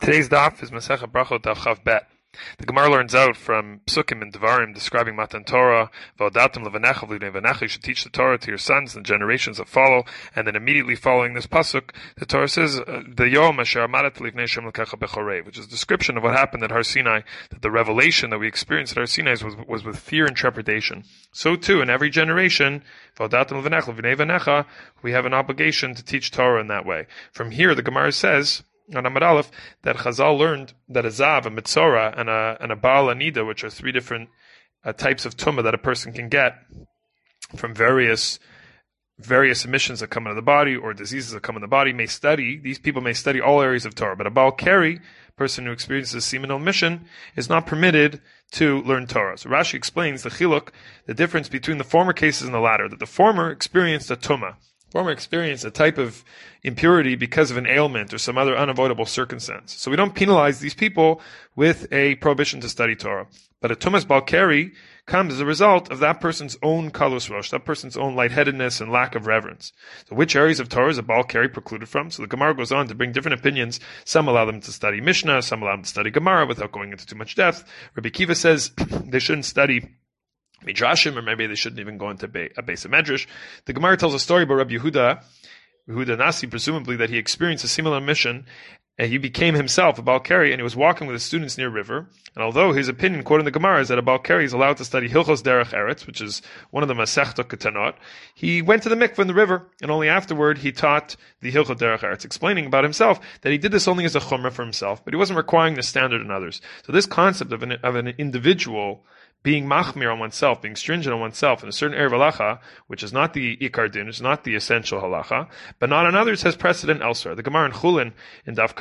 Today's daf is Masechet Brachot Daf Chav Bet. The Gemara learns out from Psukim and Devarim describing Matan Torah, V'odatim levanecha v'livnei vanecha, you should teach the Torah to your sons and the generations that follow, and then immediately following this pasuk, the Torah says, the Yom asher amarat livnei Shem l'kecha bechorev, which is a description of what happened at Har Sinai, that the revelation that we experienced at Har Sinai was with fear and trepidation. So too, in every generation, V'odatim levanecha v'livnei vanecha, we have an obligation to teach Torah in that way. From here, the Gemara says, on Amud Aleph, that Chazal learned that a Zav, a Mitzora, and a Baal Anida, which are three different types of tumah that a person can get from various emissions that come into the body or diseases that come in the body, these people may study all areas of Torah. But a Baal Keri, person who experiences seminal emission, is not permitted to learn Torah. So Rashi explains the chiluk, the difference between the former cases and the latter, that the former experienced a tumah. Former experience a type of impurity because of an ailment or some other unavoidable circumstance. So we don't penalize these people with a prohibition to study Torah. But a Tumas Baal Keri comes as a result of that person's own kalus rosh, that person's own lightheadedness and lack of reverence. So which areas of Torah is a Baal Keri precluded from? So the Gemara goes on to bring different opinions. Some allow them to study Mishnah, some allow them to study Gemara without going into too much depth. Rabbi Kiva says they shouldn't study Midrashim, or maybe they shouldn't even go into a base of Medrash. The Gemara tells a story about Rabbi Yehuda Nasi, presumably that he experienced a similar mission, and he became himself a Baal Keri, and he was walking with his students near a river. And although his opinion, quoting the Gemara, is that a Baal Keri is allowed to study Hilchos Derech Eretz, which is one of the Masechta Ketanot, he went to the mikveh in the river, and only afterward he taught the Hilchos Derech Eretz, explaining about himself that he did this only as a chumrah for himself, but he wasn't requiring the standard in others. So this concept of an individual being machmir on oneself, being stringent on oneself in a certain area of halacha, which is not the ikar din, which is not the essential halacha, but not on others, has precedent elsewhere. The Gemara in Chulin, in Daf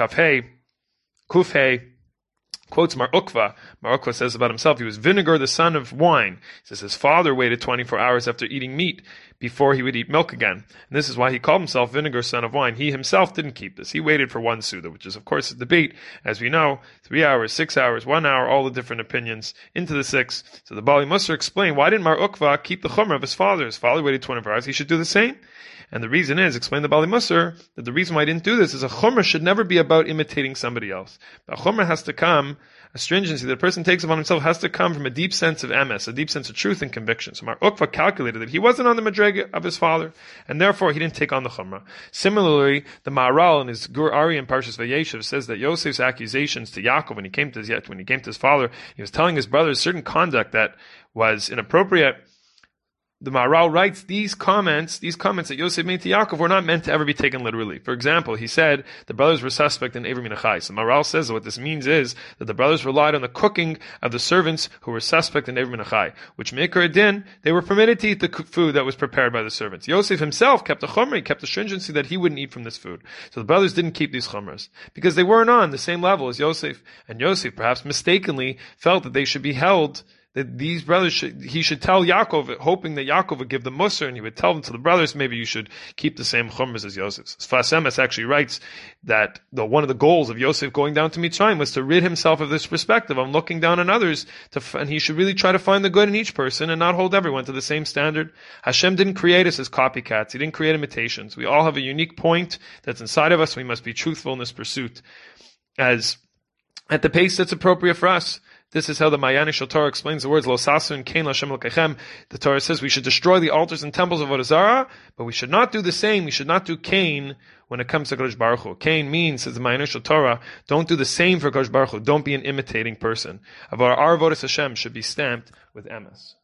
Kuf Hey, quotes Mar Ukva. Mar Ukva says about himself, he was vinegar, the son of wine. He says his father waited 24 hours after eating meat before he would eat milk again. And this is why he called himself vinegar, son of wine. He himself didn't keep this. He waited for one Suda, which is of course a debate, as we know, 3 hours, 6 hours, 1 hour, all the different opinions, into the 6. So the Bali Musar explained, why didn't Mar Ukva keep the chumrah of his father? His father waited 24 hours, he should do the same. And the reason is, explained the Bali Musar, that the reason why I didn't do this is a chumrah should never be about imitating somebody else. A chumrah has to come, a stringency that a person takes upon himself has to come from a deep sense of emes, a deep sense of truth and conviction. So Mar Ukva calculated that he wasn't on the madrega of his father, and therefore he didn't take on the chumrah. Similarly, the Maharal in his Gur Ari and Parshas Vayeshev says that Yosef's accusations to Yaakov when he came to his father, he was telling his brothers certain conduct that was inappropriate. The Maharal writes these comments that Yosef made to Yaakov were not meant to ever be taken literally. For example, he said the brothers were suspect in Eivrim Minachai. So Maharal says that what this means is that the brothers relied on the cooking of the servants who were suspect in Eivrim Minachai, which Meikar Adin, they were permitted to eat the food that was prepared by the servants. Yosef himself kept a chumrah, he kept a stringency that he wouldn't eat from this food. So the brothers didn't keep these chumras because they weren't on the same level as Yosef, and Yosef perhaps mistakenly felt that they should be held, that these brothers he should tell Yaakov, hoping that Yaakov would give the musar, and he would tell them to the brothers, maybe you should keep the same chumras as Yosef. Sfas Emes actually writes that one of the goals of Yosef going down to Mitzrayim was to rid himself of this perspective on looking down on others, and he should really try to find the good in each person and not hold everyone to the same standard. Hashem didn't create us as copycats. He didn't create imitations. We all have a unique point that's inside of us. We must be truthful in this pursuit as at the pace that's appropriate for us. This is how the Mayani Shel Torah explains the words Lo Sasu and Kain Lashem L'Kechem. The Torah says we should destroy the altars and temples of Avodah Zarah, but we should not do the same. We should not do Kain when it comes to Kodesh Baruch Hu. Kain means, says the Mayani Shel Torah, don't do the same for Kodesh Baruch Hu. Don't be an imitating person. Our Avodas Hashem should be stamped with emes.